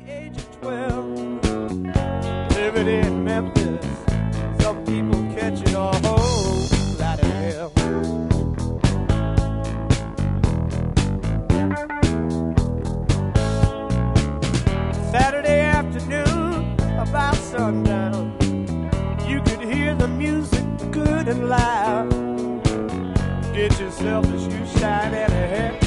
age of 12, living in Memphis, some people catching a whole lot of hell. Saturday afternoon, about sundown, you could hear the music good and loud. Get yourself a shoe shine and a hat.